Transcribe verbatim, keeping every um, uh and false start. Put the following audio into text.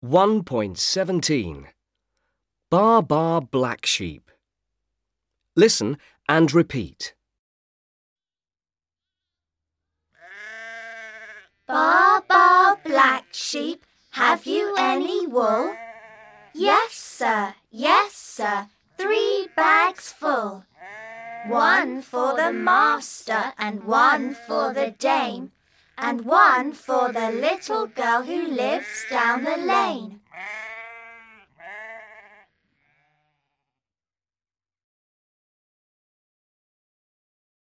one point seventeen. Baa baa black sheep. Listen and repeat. Baa baa black sheep, have you any wool? Yes, sir, yes, sir, three bags full. One for the master and one for the dame, and one for the little girl who lives down the lane.